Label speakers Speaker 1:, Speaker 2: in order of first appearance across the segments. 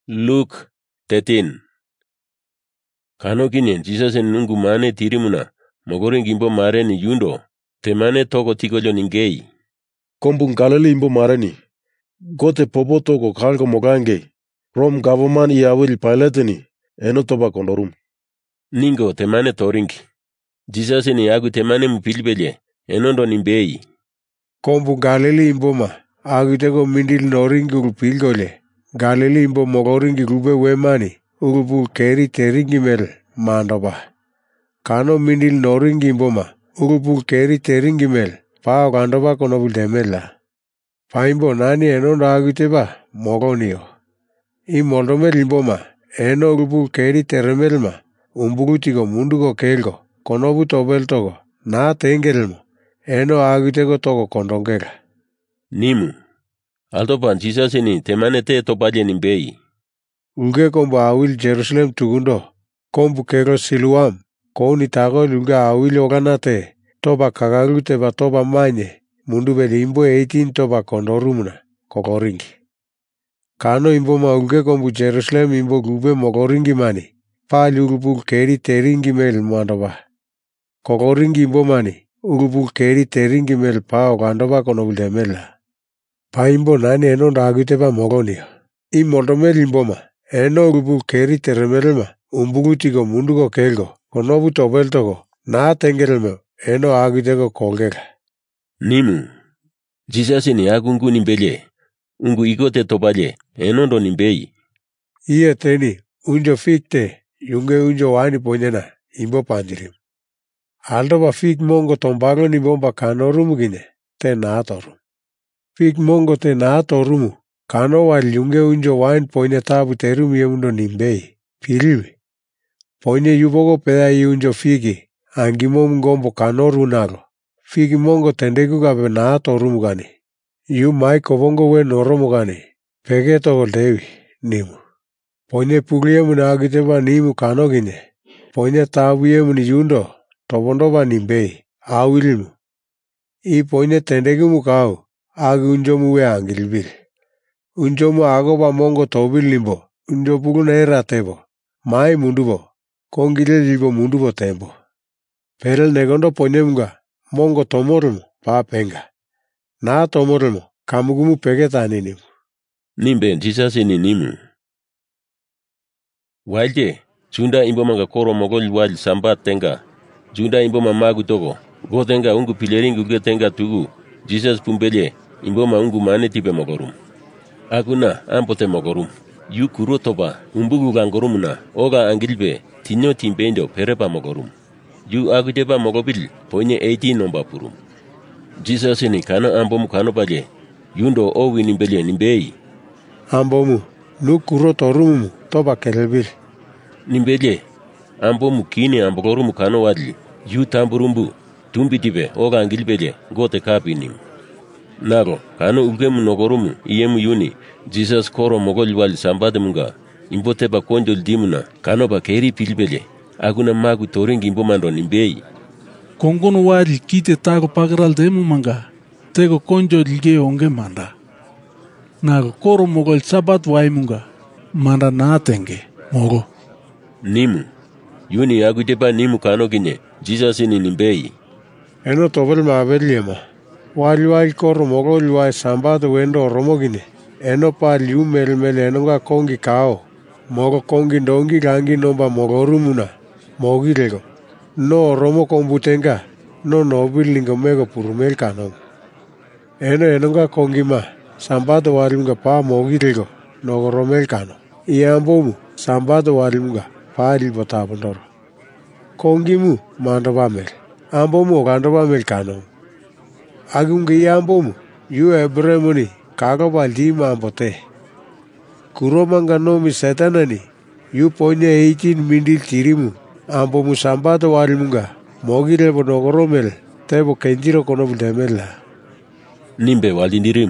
Speaker 1: Luke 13. Kano kinyen Jesus en nungu mane tirimuna mogorin gimbo mare ni yundo temane toko tikolyo ningei.
Speaker 2: Kombun Galilei imbo mareni gote popo toko kalko mogange Rome government iawil pilateni eno toba kondorum.
Speaker 1: Ningo temane toringi. Jesus ni agu temane mupilbelye enondo nimbei.
Speaker 3: Kombun Galilei imbo ma agu tego mindil noringi ulpilgole. Galilei imbo mogoringi gube wemani ugubul keri teringi mel mandoba. Kano mindil noringi imbo ma ugubul keri teringi mel pao gandoba konobul demela. Paimbo nani enondo agu teba mogonio. I moldomel imbo ma eno ugubul keri teremel ma umbugutigo mundugo kelgo konobu tobel togo na tengelmo eno agu tego togo kondongela.
Speaker 1: Nimu. Altopan Jesus ni temane te topaje nimbei.
Speaker 3: Ulge kombo awil Jerusalem tugundo kombu kero Siluam koni tago ulge awil oganate toba kagalu teba toba manye mundu beli imbo 18 toba kondorumna kokoringi. Kano imbo ma ulge kombu Jerusalem imbo gube mokoringi mani pali ulubul keri teringi mel mandoba. Kokoringi imbo mani ulubul keri teringi mel pao gandoba konobul demela. Paimbo nani eno ndaguteba mogonio. I moldomel imbo ma eno ulubul keri teremelma umbugutigo mundugo kelgo konobu tobel togo na tengelme eno agutego kongela.
Speaker 1: Nimu. Jesus ni agungu nimbelye. Ungu igote topaje enondo nimbei.
Speaker 3: Iye teni unjo fikte yunge unjo wani ponyena imbo pandirim. Aldoba fik mongo tombago ni bomba kanorumu gine te naatorum. Fik mongo te naatorumu kano wal yunge unjo wine ponye tabu terum yemundo nimbei. Piriwi. Ponye yubogo peda unjo fiki angimo mgombo kanoru nago. Fiki mongo tendegu gabe naatorumu gani. Yu mai kobongo we noromu gani. Pege togo dewi nimu. Ponye pugliemu na agiteba nimu kano gine. Ponye tabu yemu ni yundo tobondoba nimbei. Awilimu. I ponye tendegu mukau agi unjomu we angilbil. Unjomu agoba mongo tobil nimbo. Unjo pugu na era tebo. Mai mundubo. Kongile libo mundubo tembo. Perel negondo ponye mga. Mongo tomorumu pa penga. Na tomorumu kamugumu pege tani nimu.
Speaker 1: Nimbe Jesus ni nimu. Walje. Junda imbo manga koro mogol wal sambat tenga. Junda imbo mamagu togo. Go tenga ungu pileringu ge tenga tugu. Jesus pumbelye. Imbo ma ungu mane tipe mogorum. Aguna ampote mogorum. Yu kuro toba umbugu gangorumuna oga angilbe tinyo timbendo perepa mogorum. Yu agudeba mogobil ponye 18 nomba purum. Jesus ni kana ambomu kano paje. Yundo owi nimbelye nimbei.
Speaker 3: Ambomu nu kuro torumu toba kelbil.
Speaker 1: Nimbelye ambomu kini ambogorumu kano wadli. Yu tamburumbu tumbi tibe oga angilbelye gote kapi nim. Nago, kano ugemu nogorumu iyemu yuni, Jesus koro mogol wali sambade munga, imbote ba konjol dimuna, kano ba keri pilbele, aguna magu toringi imbo mando nimbei.
Speaker 4: Kongono wali kite tago pagral demu manga, tego konjol ge onge manda. Nago koro mogol sabat wai munga, manda naatenge, mogo.
Speaker 1: Nimu, yuni agudeba nimu kano gine, Jesus ni nimbei.
Speaker 3: Eno tobel maabeliema. Wali koro mogol wai sambado wendo romogine. Eno pa liu mel enonga kongi kao. Mogo kongi ndongi gangi nomba mogorumuna. Mogi lego. No romo kombutenga. No nobil lingo mego purumel kanong. Eno enonga kongi ma. Sambado walimga pa mogi lego. Nogo romel kano. Iambomu sambado walimga pa libotabondoro. Kongi mu mandoba mel. Ambomu ogandoba mel kanong. Agungi ambomu, yu ebremoni, kago baldi mambote. Kuromanga nomi setanani, yu ponye 18 mindil tirimu, ambomu sambado walimunga, mogile bonogoromel, tebo kenjiro konobu demela.
Speaker 1: Nimbe walindirim.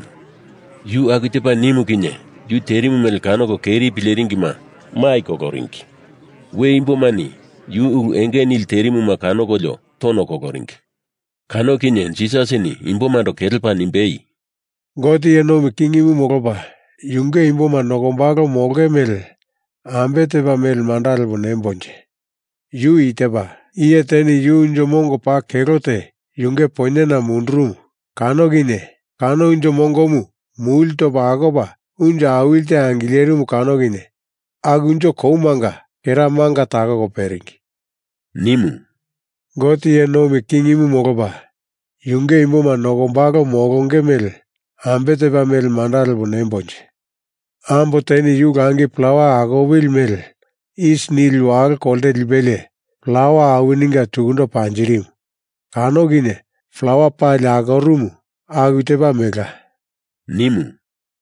Speaker 1: Yu agitepa nimu kinye, yu terimu melkano ko keri pileringima, mai kokoringi. We imbo mani, yu engenil terimu makano kojo, tono kokoringi. Kano kinyen Jesus ni imbo mando kelpa nimbei.
Speaker 3: Goti eno mikingimu mogoba. yunge imboma nogombalo moge mel ambeteba mel mandal bonembonje. Yu iteba iye teni yu unjo mongo pa kerote yunge poinena mundrum kano gine kano unjo mongomu multo bagoba unja awilte angilerum kano gine agunjo koumanga kera manga taga go peringi.
Speaker 1: Nimu.
Speaker 3: Goti enomi kingimu mogoba yunge imboma nogombalo mogonge mel ambeteba mel mandal bonembonje. Ambo teni yu gangi plawa agowil mel is nil wal kolde libele flower awininga tugundo panjirim. Kano gine flower pa lagorumu aguteba mega.
Speaker 1: Nimu.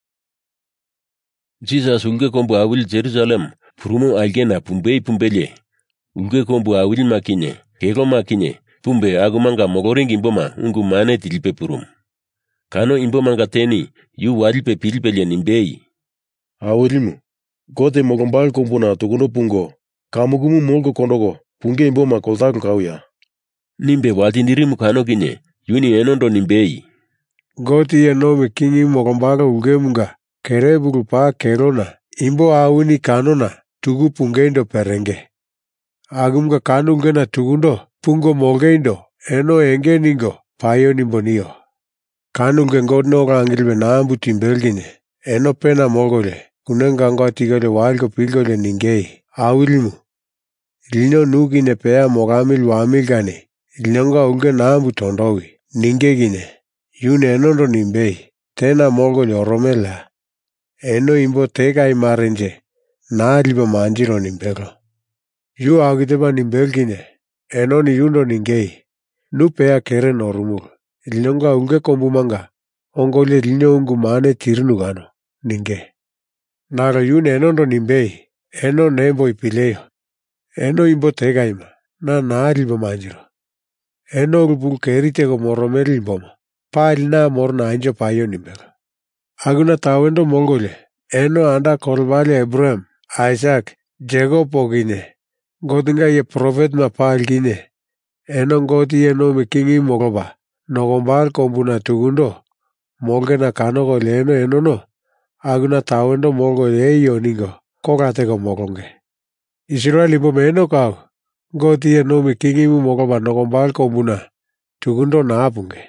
Speaker 1: Jesus ulge kombu awil Jerusalem prumo algena pumbei pumbele. Ulge kombu awil makine kego makine pumbe agumanga mogoringi imboma ungu mane tilipe purum. Kano imbomanga teni yu walipe pilipele nimbei.
Speaker 2: Awilimu. Gote mogombal kombu na tugundo pungo. Kamugumu molgo kondogo. Punge imboma koltago kauya.
Speaker 1: Nimbe watindirimu kano gine yuni enondo nimbei.
Speaker 3: Goti enomi kingi mogombalo ugemunga kereburu pa kerona imbo awini kanona tugu pungeindo perenge. Agumga kanungena tugundo pungo mogeindo eno enge ningo payo nimbonio. Kanunge ngodno gangilbe naambu timbelgine eno pena mogole kunengango tigole walgo pilgole ningei. Awilimu. Lino nugine pea mogamil wamilgane linonga ulge naambu tondowi ningegine yune enondo nimbei tena mogole oromela eno imbo tega imarenje na libo manjiro nimbelo. Yu agiteba nimbelgine eno ni yundo ningei nu pea kere norumul linonga ulge kombumanga ongole lino ungu mane tirnugano ninge. Naga yune enondo nimbei eno nembo ipileyo eno imbo tega ima na libo manjiro. Eno rubul keritego moromel imboma pali na morna anjo payo nimbelo. Aguna tawendo mongole eno anda kolvale Abraham, Isaac, Jacob ogine godinga ye prophet ma pal gine eno goti eno mikingi mogoba nogombal kombuna tugundo molge na kano gole eno no aguna tawendo mogole eyo ningo kogatego mogonge. Israel imbo meno kau goti eno mikingi mogoba nogombal kombuna tugundo na apunge.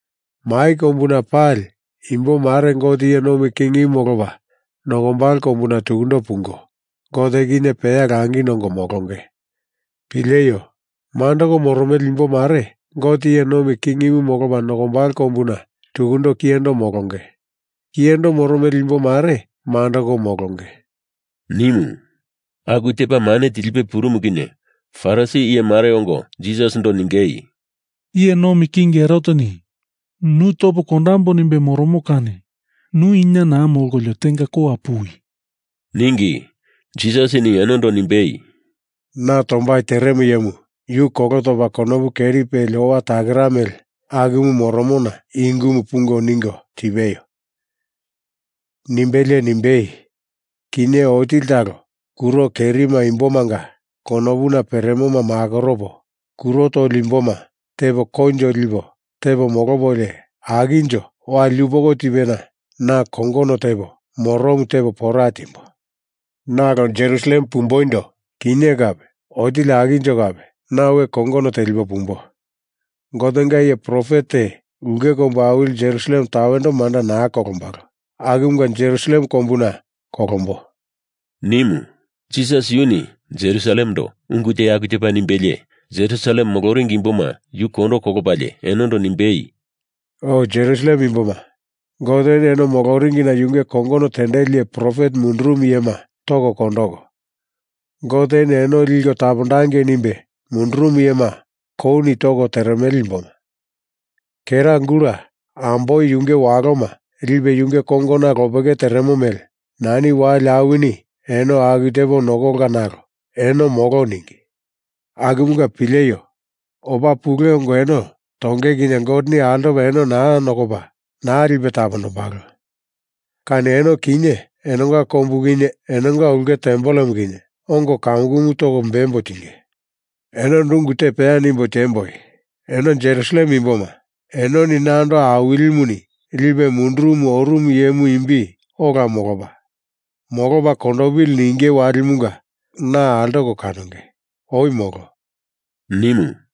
Speaker 3: Mai kombuna pal imbo mare goti eno mikingi mogoba nogombal kombuna tugundo pungo. Gode gine pea gangi nongo mogonge. Pileyo mandogo moromel imbo mare goti eno mikingi mogoba nogombal kombuna tugundo kiendo mogonge. Kiendo moromel imbo mare mandogo mogonge.
Speaker 1: Nimu. Aguteba mane tilipe purumugine. Farasi iye mare ongo Jesus ndo ningei.
Speaker 4: Iye no mikingi erotoni. Nu topo kondambo nimbe moromokane. Nu inya na amolgolyo tenga ko apui.
Speaker 1: Ningi. Jesus ni enondo nimbei.
Speaker 3: Na tombai teremu yemu. Yu kogoto bakonobu keri pe loa tagramel. Agumu moromona ingumu pungo ningo tibeyo. Nimbele nimbei. Kine otil tago. Kuro kerima imbomanga. Konobuna peremoma magorobo. Kuro to limboma. Tebo konjo libo. Tebo mogobole. Aginjo. Wa lubogo tibena. Na kongono tebo. Moromu tebo poratimbo. Nagon Jerusalem pumboindo. Kine gabe. Otil aginjo gabe. Nawe kongono telibo pumbo. Godenga ye profete. Uge komba awil Jerusalem tawendo manda na kokombago. Agumgan Jerusalem kombuna kokombo.
Speaker 1: Nimu. Jesus yuni Jerusalem do ungute yakutepa nimbele. Jerusalem mogoringi imboma yu kondo kokopale enondo nimbei.
Speaker 3: Oh Jerusalem imboma. Goden eno mogoringi na yunge kongono tendelie prophet mundrum yema togo kondogo. Goden eno ligo tabondange nimbe mundrum yema kouni togo teremel imboma. Kera ngura ambo yunge wagoma libe yunge kongona gobege teremomel. Nani wa lawini eno agitebo nogonga nago. Eno mogo ningi. Agumuga pileyo. Oba pugle ongo eno. Tonge gine godni aldo eno na nogoba. Na libe tabono bago. Kane eno kinye. Enonga kombu gine. Enonga ulge tembolem gine. Ongo kamugumu togo mbembo tinge. Eno ndungute pea nimbo temboi. Eno Jerusalem imboma. Eno ni nando awilimuni. Libe mundrumu orumu yemu imbi. oga mogoba kondobil ninge warimunga na aldoko kanunge. Oi mogo.
Speaker 1: Nimu.